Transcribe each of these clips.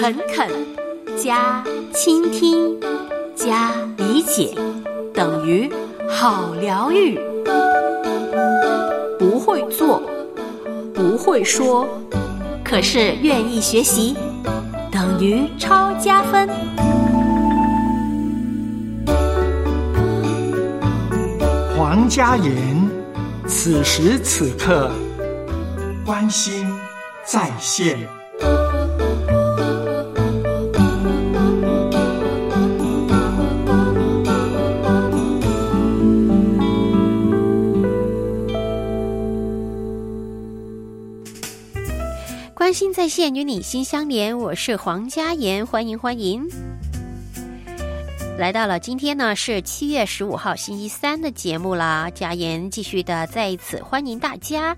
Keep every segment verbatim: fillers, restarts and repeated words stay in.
诚恳加倾听加理解等于好疗愈。不会做，不会说，可是愿意学习，等于超加分。 黄家言，此时此刻关心在线。 关心在线，与你心相连，我是黄家言，欢迎欢迎。来到了今天呢，是七月十五号星期三的节目啦。家言继续的再一次欢迎大家。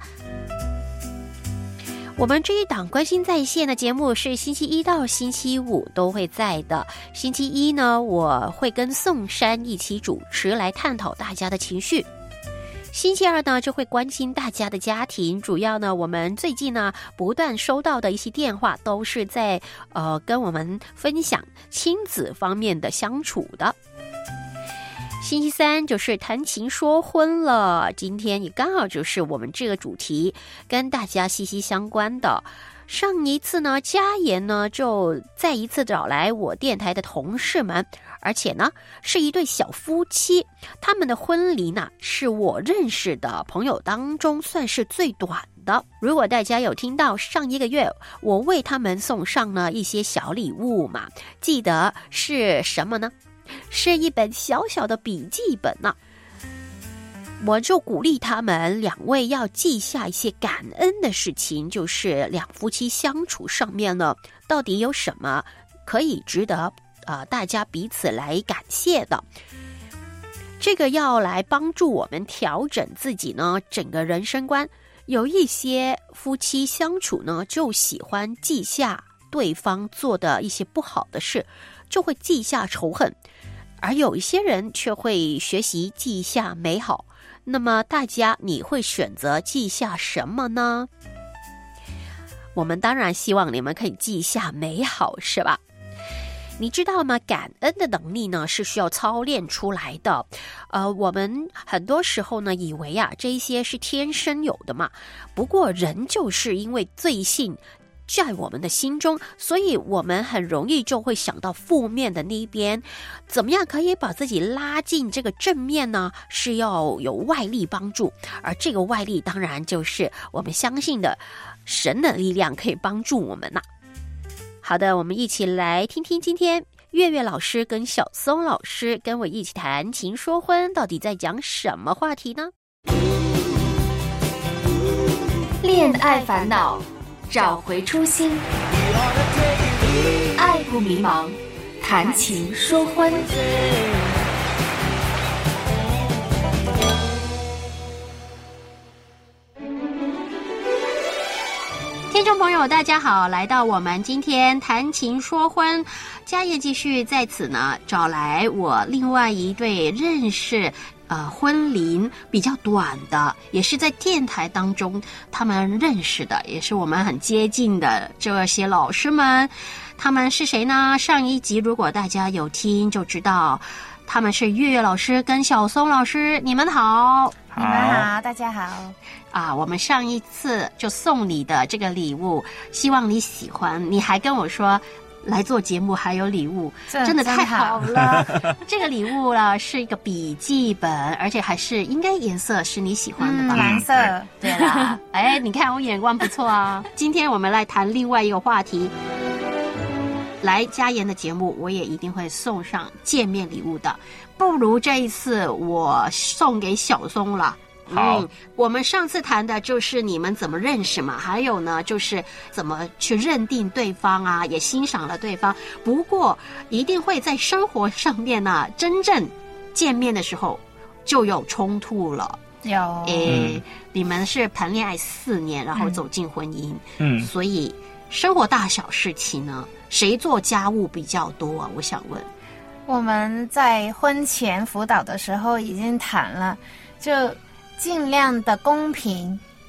我们这一档关心在线的节目是星期一到星期五都会在的。星期一呢，我会跟宋珊一起主持，来探讨大家的情绪。星期二呢，就会关心大家的家庭，主要呢，我们最近呢不断收到的一些电话，都是在呃跟我们分享亲子方面的相处的。星期三就是谈情说婚了，今天也刚好就是我们这个主题跟大家息息相关的。上一次呢，家言呢就再一次找来我电台的同事们，而且呢是一对小夫妻，他们的婚礼呢是我认识的朋友当中算是最短的。如果大家有听到上一个月我为他们送上了一些小礼物嘛，记得是什么呢？是一本小小的笔记本呢、啊。我就鼓励他们两位要记下一些感恩的事情，就是两夫妻相处上面呢，到底有什么可以值得呃大家彼此来感谢的。这个要来帮助我们调整自己呢整个人生观。有一些夫妻相处呢，就喜欢记下对方做的一些不好的事，就会记下仇恨，而有一些人却会学习记下美好。那么大家你会选择记下什么呢？我们当然希望你们可以记下美好，是吧？你知道吗？感恩的能力呢是需要操练出来的。呃，我们很多时候呢以为啊这一些是天生有的嘛，不过人就是因为罪性在我们的心中，所以我们很容易就会想到负面的那一边。怎么样可以把自己拉进这个正面呢？是要有外力帮助，而这个外力当然就是我们相信的神的力量可以帮助我们呐、啊。好的，我们一起来听听今天月月老师跟小松老师跟我一起谈情说婚，到底在讲什么话题呢？ 恋爱烦恼，找回初心，爱不迷茫，谈情说婚。 听众朋友大家好，来到我们今天谈情说婚，家业继续在此呢找来我另外一对认识呃，婚龄比较短的，也是在电台当中他们认识的，也是我们很接近的这些老师们。他们是谁呢？上一集如果大家有听就知道，他们是月月老师跟小松老师。你们好。 你们好，大家好。 啊，我们上一次就送你的这个礼物，希望你喜欢。你还跟我说来做节目还有礼物，真的太好了。这个礼物呢是一个笔记本，而且还是应该颜色是你喜欢的吧？ 嗯、蓝色。 对啦，哎，你看我眼光不错啊。今天我们来谈另外一个话题。来家言的节目，我也一定会送上见面礼物的。不如这一次我送给小松了。 好、 嗯，我们上次谈的就是你们怎么认识嘛，还有呢就是怎么去认定对方啊，也欣赏了对方。不过一定会在生活上面呢，真正见面的时候就有冲突了。 有， 诶、嗯，你们是谈恋爱四年，然后走进婚姻， 嗯， 所以生活大小事情呢，谁做家务比较多啊？我想问。 我们在婚前辅导的时候已经谈了，就尽量的公平，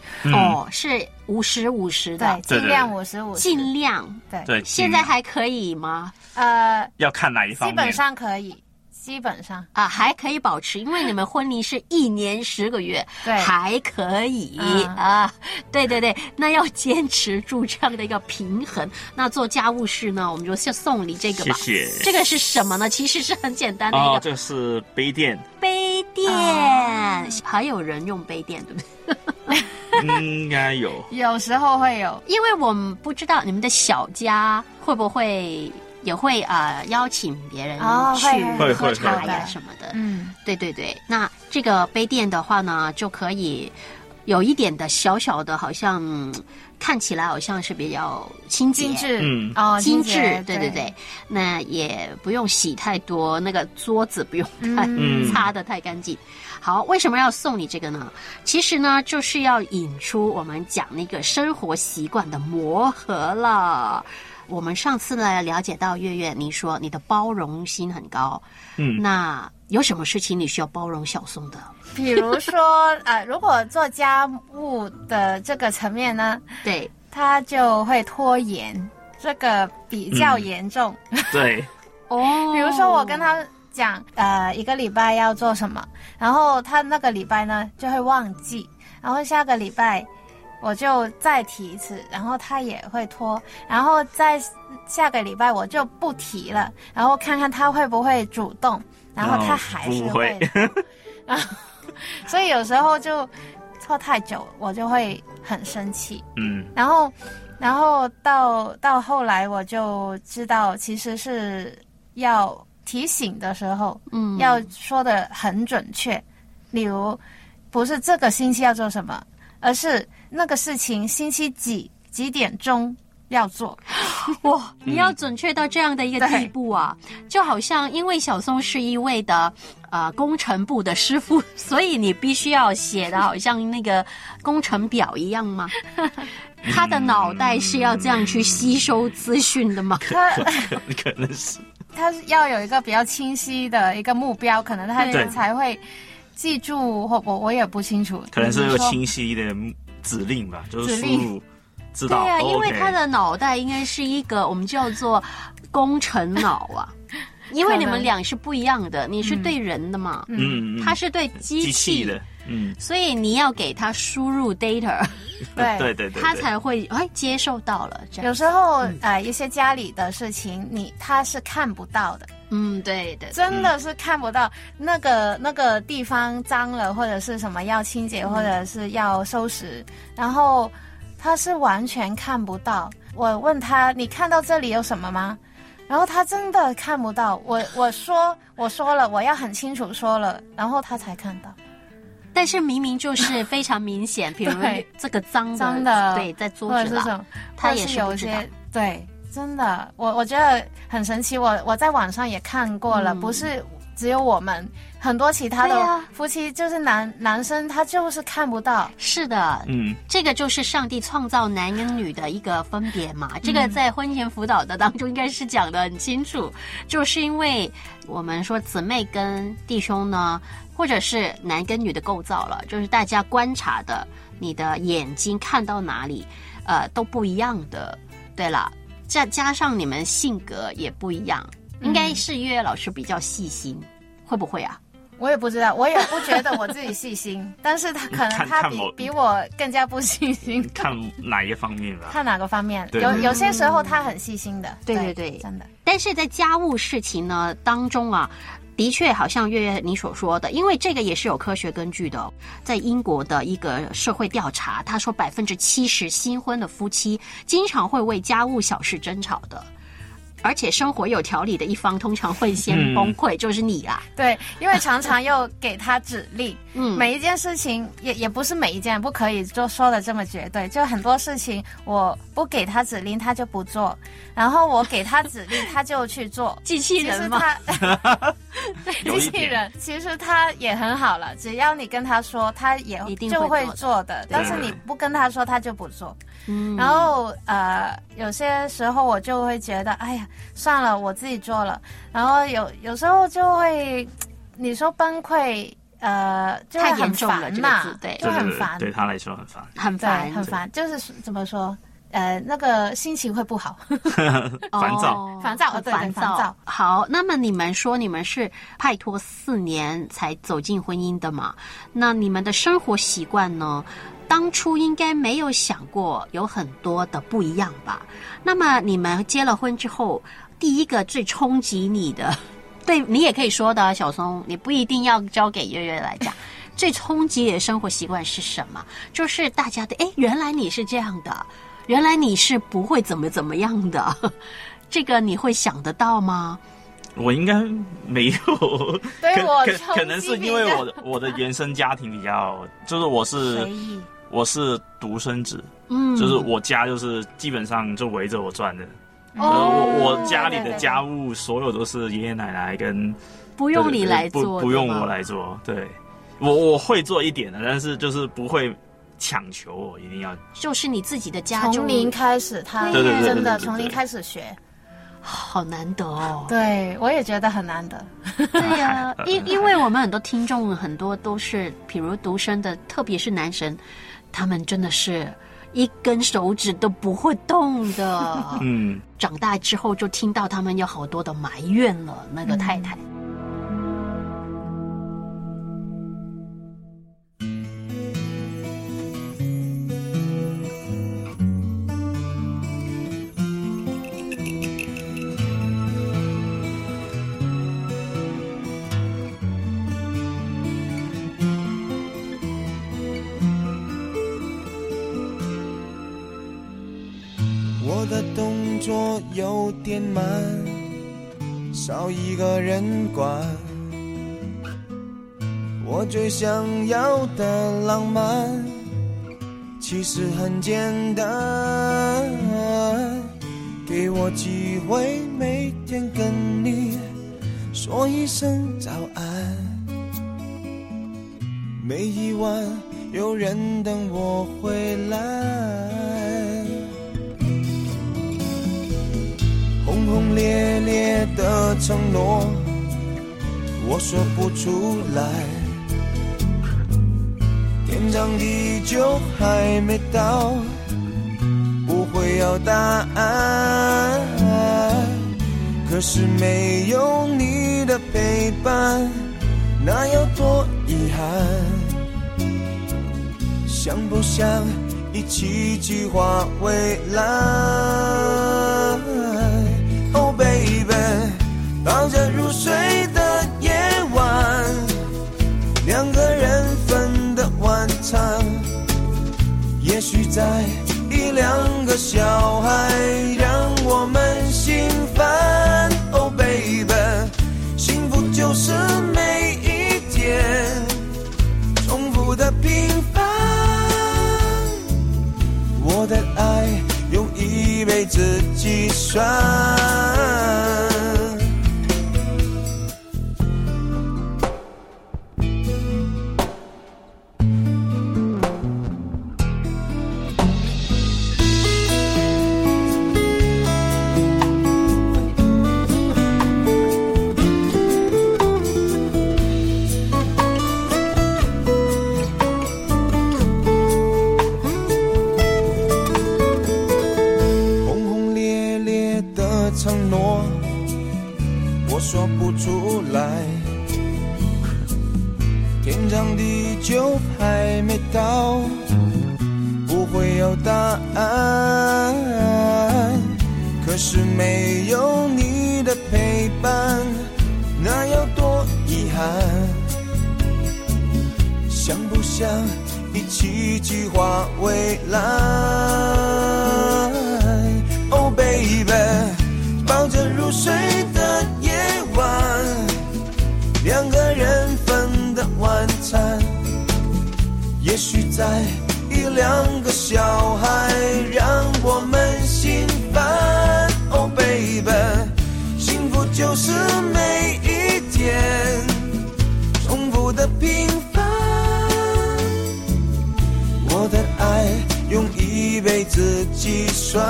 嗯、 哦，是五十五十的， 对，尽量五十五十， 尽量对对。 现在还可以吗？ 呃， 要看哪一方面， 基本上可以。基本上啊，还可以保持，因为你们婚礼是一年十个月， 对， 还可以、 嗯、 啊，对对对，那要坚持住这样的一个平衡。那做家务事呢，我们就先送你这个吧。 谢谢。 这个是什么呢？其实是很简单的一个， 哦，这是杯垫。 杯垫、哦，还有人用杯垫，对不对？ 应该有， 有时候会有， 因为我们不知道你们的小家会不会。也会啊、呃、邀请别人去喝茶呀什么的， 嗯， 对对对。那这个杯垫的话呢，就可以有一点的小小的，好像、嗯、看起来好像是比较清洁、 精致， 嗯哦， 精致，对对对对。那也不用洗太多，那个桌子不用太、嗯、擦得太干净。好，为什么要送你这个呢？其实呢，就是要引出我们讲那个生活习惯的磨合了。我们上次呢了解到月月，你说你的包容心很高， 嗯， 那有什么事情你需要包容小松的？ 比如说，呃，如果做家务的这个层面呢， 对， 他就会拖延，这个比较严重。 嗯、对， 哦， 比如说我跟他讲，呃，一个礼拜要做什么，然后他那个礼拜呢就会忘记，然后下个礼拜。我就再提一次，然后他也会拖，然后在下个礼拜我就不提了，然后看看他会不会主动，然后他还是会，然后所以有时候就拖太久，我就会很生气， 嗯， 然后然后到到后来我就知道，其实是要提醒的时候， 嗯， 要说的很准确，例如不是这个星期要做什么，而是那个事情星期几几点钟要做。 哇，你要准确到这样的一个地步啊！就好像因为小松是一位的呃工程部的师傅，所以你必须要写的好像那个工程表一样吗？他的脑袋是要这样去吸收资讯的吗？ 可可能是他要有一个比较清晰的一个目标，可能他才会记住。或我我也不清楚， 可能是有清晰的指令吧，就是输入知道。 对啊， 哦、 因为他的脑袋应该是一个我们叫做工程脑啊。因为你们俩是不一样的，你是对人的嘛， 嗯， 他是对机器, 机器的，嗯， 所以你要给他输入 data， 对对对对， 他才会哎接受到了。这样有时候、嗯、呃一些家里的事情，你他是看不到的， 嗯，对对， 真的是看不到、嗯、那个那个地方脏了，或者是什么要清洁，嗯、或者是要收拾，然后他是完全看不到。我问他，你看到这里有什么吗？然后他真的看不到，我我说我说了，我要很清楚说了，然后他才看到。 但是明明就是非常明显，比如这个脏的， 脏的对，在桌子上，他也是有些对，真的，我我觉得很神奇。我我在网上也看过了，嗯、不是只有我们，很多其他的夫妻，就是男、啊、男生他就是看不到。 是的， 嗯， 这个就是上帝创造男跟女的一个分别嘛。这个在婚前辅导的当中应该是讲得很清楚，就是因为我们说姊妹跟弟兄呢，或者是男跟女的构造了，就是大家观察的，你的眼睛看到哪里，呃，都不一样的。对了，再加上你们性格也不一样。应该是月月老师比较细心，会不会啊？ 我也不知道，我也不觉得我自己细心，但是他可能他比比我更加不细心。 看哪一个方面吧？ 看哪个方面？有有些时候他很细心的， 对对对， 真的。 但是在家务事情呢当中啊，的确好像月月你所说的，因为这个也是有科学根据的。在英国的一个社会调查，他说百分之七十新婚的夫妻经常会为家务小事争吵的。而且生活有条理的一方通常会先崩溃，嗯、就是你啦。 对，因为常常又给他指令， 嗯， 每一件事情也也不是每一件不可以就说的这么绝对，就很多事情我不给他指令他就不做，然后我给他指令他就去做。 机器人吗？ 机器人其实他也很好了，只要你跟他说，他也就会做的，但是你不跟他说他就不做。 嗯， 然后呃，有些时候我就会觉得，哎呀，算了，我自己做了。然后有有时候就会，你说崩溃呃，就太会很严重了这个烦嘛字，对就很烦， 对，对他来说很烦， 对， 很烦， 很烦，就是怎么说？呃，那个心情会不好， 烦躁， 哦烦躁，对对， 烦烦躁。 好，那么你们说你们是派托四年才走进婚姻的嘛？那你们的生活习惯呢？当初应该没有想过有很多的不一样吧？那么你们结了婚之后，第一个最冲击你的，对你也可以说的，小松，你不一定要交给月月来讲。最冲击你的生活习惯是什么？就是大家的，哎，原来你是这样的。原来你是不会怎么怎么样的，这个你会想得到吗？ 我应该没有， 对我可可能是因为我的我的原生家庭比较，就是我是我是独生子，嗯，就是我家就是基本上就围着我转的， 哦、 呃，我我家里的家务所有都是爷爷奶奶跟不用你来做， 不不用我来做，对，我我会做一点的，但是就是不会。强求我一定要， 就是你自己的家从零开始，他真的从零开始学， 好难得哦。 对，我也觉得很难得。 对呀、啊，因因为我们很多听众很多都是，比如独生的，特别是男生，他们真的是一根手指都不会动的。嗯，长大之后就听到他们有好多的埋怨了，那个太太。嗯我的动作有点慢，少一个人管，我最想要的浪漫其实很简单，给我机会每天跟你说一声早安，每一晚有人等我回来，轰轰烈烈的承诺我说不出来，天长地久还没到，不会有答案，可是没有你的陪伴那有多遗憾，想不想一起计划未来， Oh baby， 抱着入睡的夜晚，两个人分的晚餐，也许在一两个小孩让我们心烦， Oh baby， 幸福就是每一天重复的平凡，我的爱用一辈子计算，承诺我说不出来，天长地久还没到，不会有答案，可是没有你的陪伴那有多遗憾，想不想一起计划未来， Oh baby，抱着入睡的夜晚，两个人分的晚餐，也许在一两个小孩让我们心烦， Oh baby， 幸福就是每一天重复的平凡，我的爱用一辈子计算，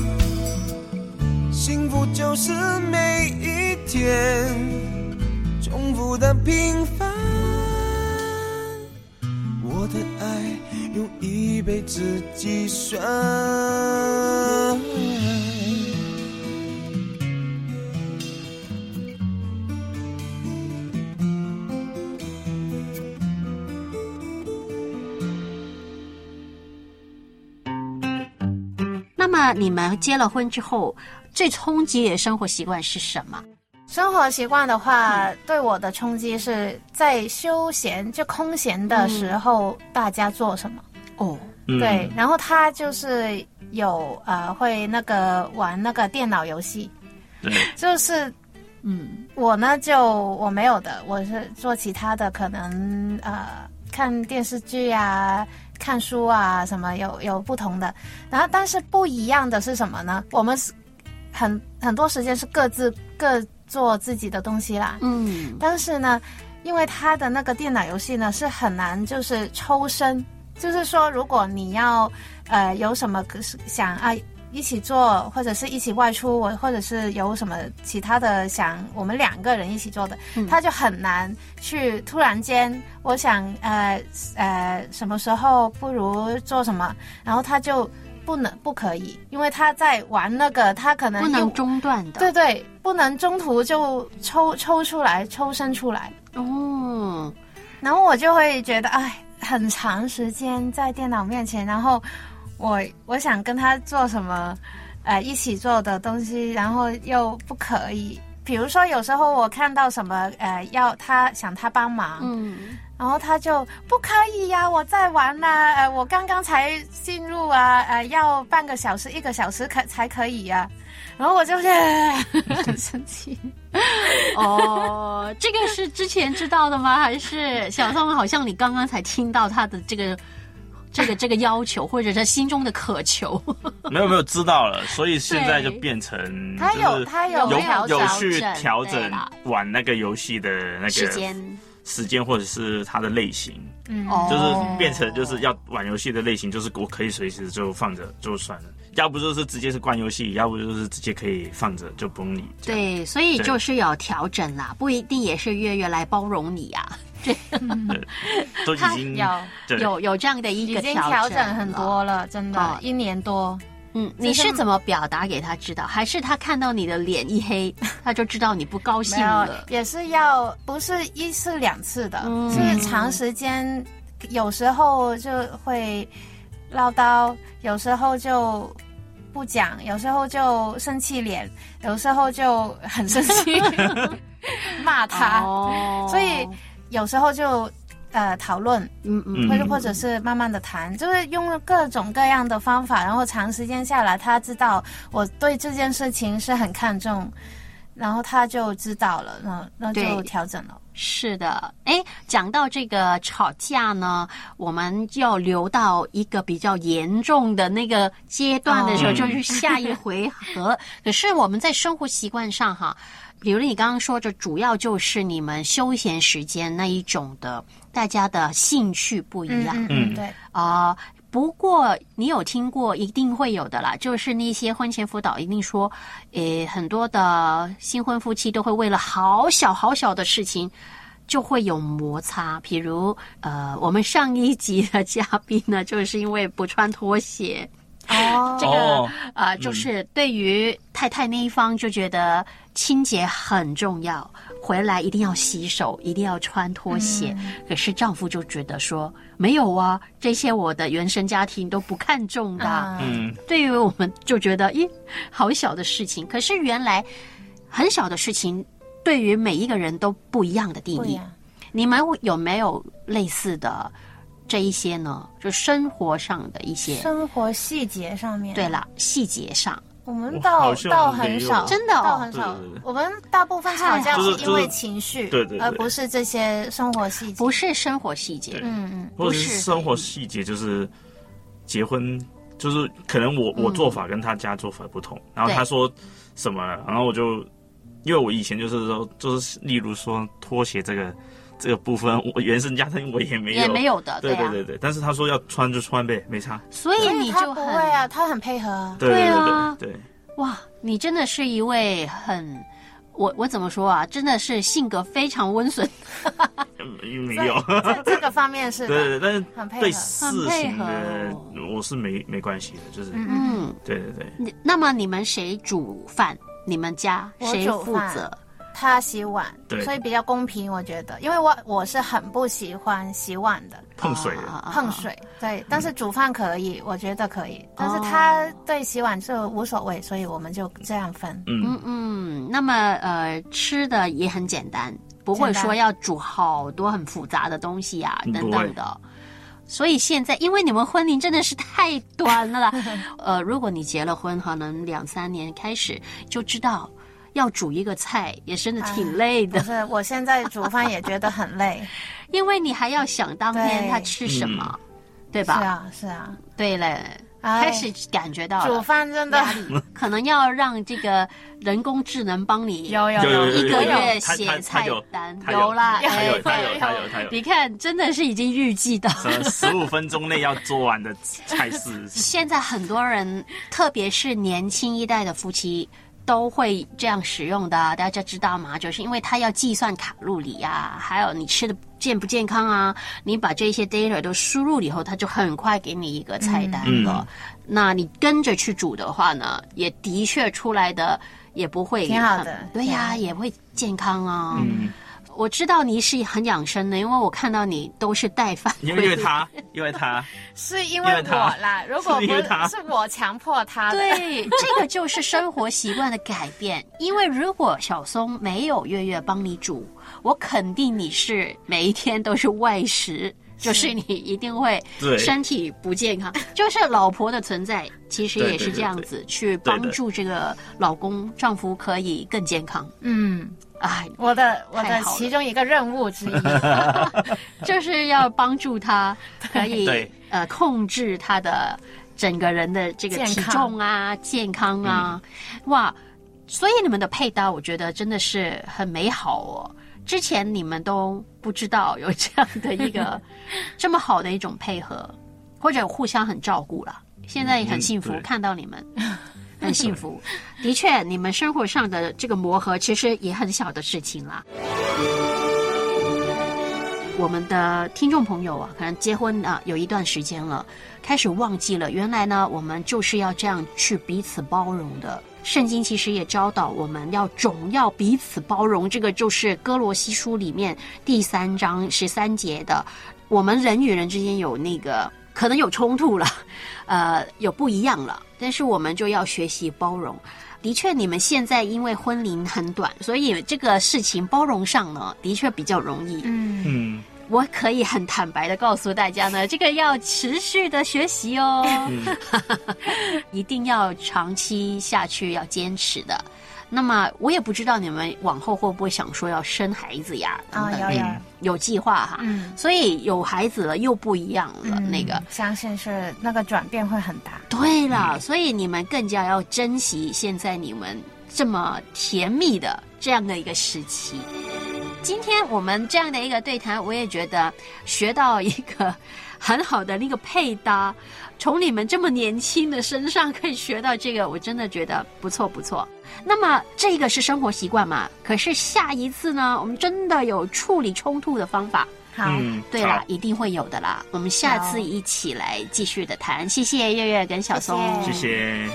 幸福就是每一天重的平凡，我的爱用一辈子计算。 那么你们结了婚之后，最冲击你的生活习惯是什么？ 生活习惯的话，嗯、对我的冲击是在休闲就空闲的时候，嗯、大家做什么？ 哦， 对，然后他就是有呃会那个玩那个电脑游戏， 对， 就是嗯，我呢就我没有的，我是做其他的，可能呃看电视剧啊。看书啊，什么有有不同的，然后但是不一样的是什么呢？我们很很多时间是各自各做自己的东西啦， 嗯， 但是呢，因为他的那个电脑游戏呢是很难就是抽身，就是说如果你要呃有什么想啊一起做，或者是一起外出，或者是有什么其他的想我们两个人一起做的，嗯、他就很难去突然间我想呃呃什么时候不如做什么，然后他就不能不可以，因为他在玩那个，他可能不能中断的， 对对，不能中途就抽抽出来抽身出来哦， 然后我就会觉得哎，很长时间在电脑面前，然后。我我想跟他做什么，呃，一起做的东西，然后又不可以。比如说，有时候我看到什么，呃，要他想他帮忙， 嗯， 然后他就不可以呀、啊，我在玩呐、啊，呃，我刚刚才进入啊，呃，要半个小时、一个小时可才可以呀、啊。然后我就是很生气。 哦，这个是之前知道的吗？还是小宋好像你刚刚才听到他的这个？这个这个要求，或者是心中的渴求， 没有没有知道了，所以现在就变成他有他有有有去调整玩那个游戏的那个时间时间或者是它的类型， 嗯， 就是变成就是要玩游戏的类型，就是我可以随时就放着就算了，要不就是直接是关游戏，要不就是直接可以放着就不用理。 对，所以就是有调整啦，不一定也是月月来包容你啊。 对，都已经有有有这样的一个调整，已经调整很多了，真的，哦、一年多。 嗯，你是怎么表达给他知道？还是他看到你的脸一黑，他就知道你不高兴了？ 也是要不是一次两次的，嗯、是长时间，有时候就会唠叨，有时候就不讲，有时候就生气脸，有时候就很生气，骂他，哦、所以。有时候就呃讨论， 嗯嗯， 或者或者是慢慢的谈，就是用各种各样的方法，然后长时间下来，他知道我对这件事情是很看重，然后他就知道了，那那就调整了。 是的，哎，讲到这个吵架呢，我们要留到一个比较严重的那个阶段的时候，哦、就是下一回合。可是我们在生活习惯上哈。比如你刚刚说，这主要就是你们休闲时间那一种的，大家的兴趣不一样。 嗯，嗯对啊、呃。不过你有听过，一定会有的啦，就是那些婚前辅导一定说，诶，很多的新婚夫妻都会为了好小好小的事情就会有摩擦。比如呃，我们上一集的嘉宾呢，就是因为不穿拖鞋。 哦， 这个呃，就是对于太太那一方就觉得清洁很重要，回来一定要洗手，一定要穿拖鞋。嗯、可是丈夫就觉得说没有啊，这些我的原生家庭都不看重的。 嗯， 对于我们就觉得，咦，好小的事情，可是原来很小的事情，对于每一个人都不一样的定义。你们有没有类似的？这一些呢，就生活上的一些生活细节上面。 对了，细节上， 我们倒倒很少， 真的、哦、 倒很少。对对对，我们大部分吵架是因为情绪， 对对对， 而不是这些生活细节。 不是生活细节， 嗯嗯， 或者是生活细节，就是结婚，就是可能我我做法跟他家做法不同，嗯、然后他说什么，然后我就因为我以前就是说，就是例如说拖鞋这个。这个部分我原生家庭我也没有， 也没有的， 对对对对。啊、但是他说要穿就穿呗，没差。 所以你就很不会啊，他很配合。 对对对对对。 哇，你真的是一位很， 我我怎么说啊？真的是性格非常温顺。 没有， 这这个方面是对对，但是很配合对事情的哦我是没没关系的，就是嗯， 对对对。 你那么你们谁煮饭？你们家谁负责？ 他洗碗， 对， 所以比较公平，我觉得，因为我我是很不喜欢洗碗的， 碰水的， 啊碰水，对，但是煮饭可以，我觉得可以，但是他对洗碗就无所谓，所以我们就这样分。 嗯嗯嗯，那么呃，吃的也很简单，不会说要煮好多很复杂的东西啊等等的。所以现在，因为你们婚龄真的是太短了啦，呃，如果你结了婚，可能两三年开始就知道。要煮一个菜也真的挺累的。 不是，我现在煮饭也觉得很累， 因为你还要想当天他吃什么，对吧？ 是啊，是啊。 对了，开始感觉到了煮饭真的可能要让这个人工智能帮你有有有一个月写菜单，有啦， 他有他有他有他有。 你看，真的是已经预计到十五分钟内要做完的菜式。 现在很多人，特别是年轻一代的夫妻。都会这样使用的，大家知道吗？就是因为他要计算卡路里啊，还有你吃的健不健康啊，你把这些 data 都输入以后，他就很快给你一个菜单了。嗯、那你跟着去煮的话呢，也的确出来的也不会挺好的， 对呀、啊，也会健康啊。 嗯， 我知道你是很养生的，因为我看到你都是带饭。 因为他，因为他是因为我啦，如果不 是, 是我强迫他的。 对，这个就是生活习惯的改变。因为如果小松没有月月帮你煮，我肯定你是每一天都是外食。就是你一定会身体不健康，就是老婆的存在其实也是这样子，去帮助这个老公丈夫可以更健康。 嗯， 哎， 我的我的其中一个任务之一就是要帮助他可以呃控制他的整个人的这个体重啊、健康啊，嗯、哇！所以你们的配搭，我觉得真的是很美好哦。之前你们都不知道有这样的一个这么好的一种配合，或者互相很照顾了。现在也很幸福，嗯、看到你们很幸福。的确，你们生活上的这个磨合其实也很小的事情啦。我们的听众朋友啊，可能结婚啊有一段时间了，开始忘记了原来呢，我们就是要这样去彼此包容的。圣经其实也教导我们要总要彼此包容，这个就是哥罗西书里面第三章十三节的。我们人与人之间有那个可能有冲突了，呃，有不一样了，但是我们就要学习包容。的确，你们现在因为婚龄很短，所以这个事情包容上呢，的确比较容易。 嗯嗯。 我可以很坦白的告诉大家呢，这个要持续的学习哦，嗯、一定要长期下去，要坚持的。那么我也不知道你们往后会不会想说要生孩子呀？ 啊、哦，有有有计划哈。嗯，所以有孩子了又不一样了，嗯、那个相信是那个转变会很大。 对了，嗯、所以你们更加要珍惜现在你们这么甜蜜的这样的一个时期。今天我们这样的一个对谈，我也觉得学到一个很好的那个配搭，从你们这么年轻的身上可以学到这个，我真的觉得不错不错。那么这个是生活习惯嘛，可是下一次呢，我们真的有处理冲突的方法。 好， 嗯、 对啦，一定会有的啦。我们下次一起来继续的谈。谢谢月月跟小松， 谢谢。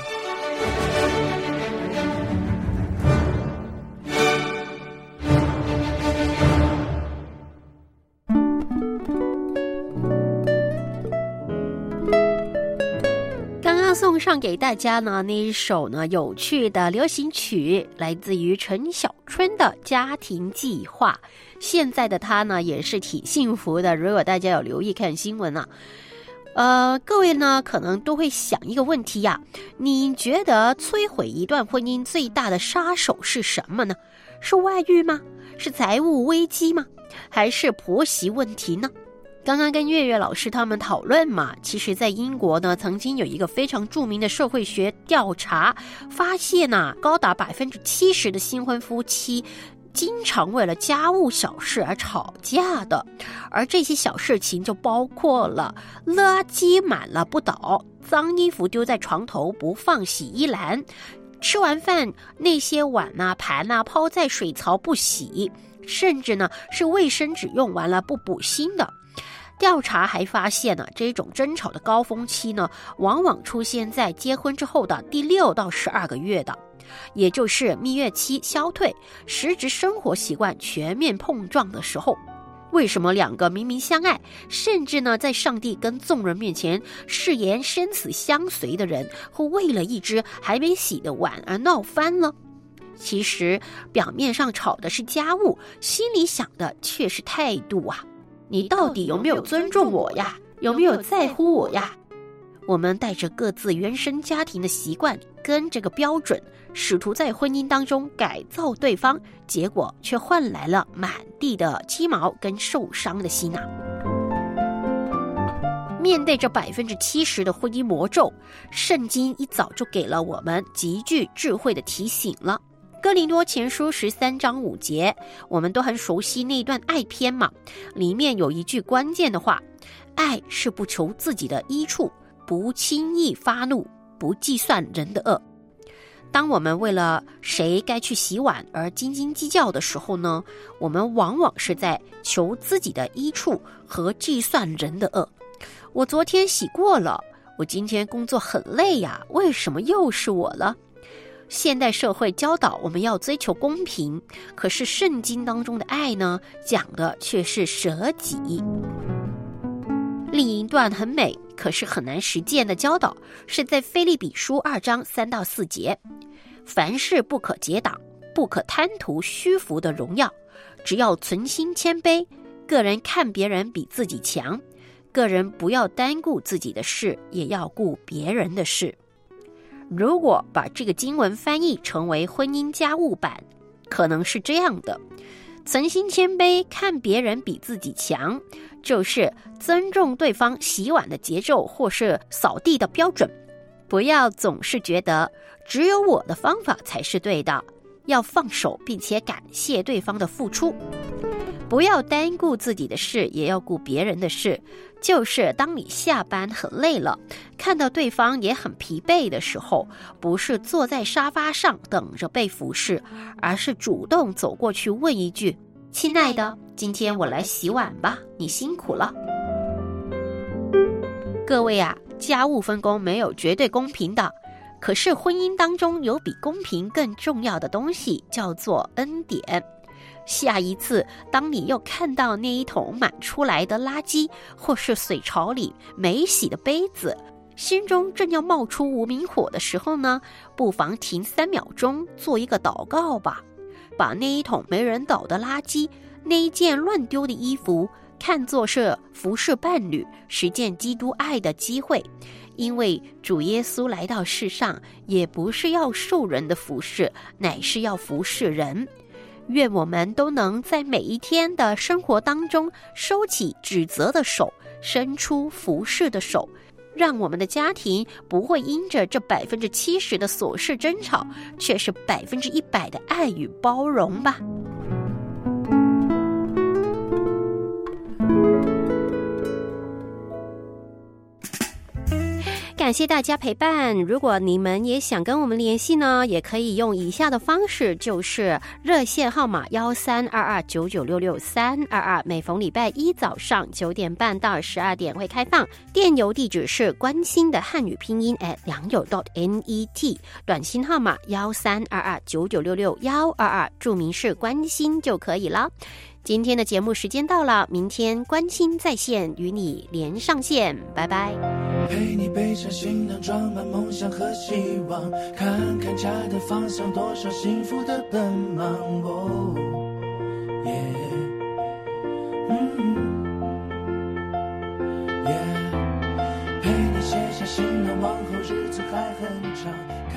送上给大家呢那一首呢有趣的流行曲，来自于陈小春的家庭计划。现在的他呢也是挺幸福的，如果大家有留意看新闻啊，呃，各位呢可能都会想一个问题呀、啊，你觉得摧毁一段婚姻最大的杀手是什么呢？是外遇吗？是财务危机吗？还是婆媳问题呢？刚刚跟月月老师他们讨论嘛，其实在英国呢，曾经有一个非常著名的社会学调查，发现呐、啊，高达百分之七十的新婚夫妻经常为了家务小事而吵架的，而这些小事情就包括了垃圾满了不倒，脏衣服丢在床头不放洗衣篮， 吃完饭那些碗啊盘啊抛在水槽不洗，甚至呢是卫生纸用完了不补新的。调查还发现呢，这种争吵的高峰期呢，往往出现在结婚之后的第六到十二个月的，也就是蜜月期消退，实质生活习惯全面碰撞的时候。为什么两个明明相爱，甚至呢在上帝跟众人面前誓言生死相随的人，会为了一只还没洗的碗而闹翻呢？其实表面上吵的是家务，心里想的却是态度啊！你到底有没有尊重我呀？有没有在乎我呀？我们带着各自原生家庭的习惯跟这个标准，试图在婚姻当中改造对方，结果却换来了满地的鸡毛跟受伤的心啊！面对这百分之七十的婚姻魔咒，圣经一早就给了我们极具智慧的提醒了。哥林多前书十三章五节，我们都很熟悉那段爱篇嘛，里面有一句关键的话：爱是不求自己的益处，不轻易发怒，不计算人的恶。当我们为了谁该去洗碗而斤斤计较的时候呢，我们往往是在求自己的益处和计算人的恶。我昨天洗过了，我今天工作很累呀，为什么又是我了？现代社会教导我们要追求公平，可是圣经当中的爱呢，讲的却是舍己。另一段很美，可是很难实践的教导，是在腓立比书二章三到四节：凡事不可结党，不可贪图虚浮的荣耀，只要存心谦卑，个人看别人比自己强，个人不要单顾自己的事，也要顾别人的事。如果把这个经文翻译成为婚姻家务版，可能是这样的：存心谦卑，看别人比自己强，就是尊重对方洗碗的节奏或是扫地的标准，不要总是觉得只有我的方法才是对的，要放手并且感谢对方的付出。不要单顾自己的事，也要顾别人的事，就是当你下班很累了，看到对方也很疲惫的时候，不是坐在沙发上等着被服侍，而是主动走过去问一句：亲爱的，今天我来洗碗吧，你辛苦了。各位啊，家务分工没有绝对公平的，可是婚姻当中有比公平更重要的东西，叫做恩典。下一次当你又看到那一桶满出来的垃圾，或是水槽里没洗的杯子，心中正要冒出无名火的时候呢，不妨停三秒钟做一个祷告吧，把那一桶没人倒的垃圾，那一件乱丢的衣服，看作是服侍伴侣，实践基督爱的机会。因为主耶稣来到世上，也不是要受人的服侍，乃是要服侍人。愿我们都能在每一天的生活当中收起指责的手，伸出服侍的手，让我们的家庭不会因着这百分之七十的琐事争吵，却是百分之一百的爱与包容吧。感谢大家陪伴，如果你们也想跟我们联系呢，也可以用以下的方式，就是热线号码幺三二二九九六六三二二，每逢礼拜一早上九点半到十二点会开放，电邮地址是关心的汉语拼音 at 良友 .net， 短信号码幺三二二九九六六幺二二，注明是关心就可以了。今天的节目时间到了，明天关心在线与你连上线，拜拜。 陪你背上行囊，装满梦想和希望，看看家的方向，多少幸福的奔忙。哦，耶，嗯，耶，陪你卸下行囊，往后日子还很长。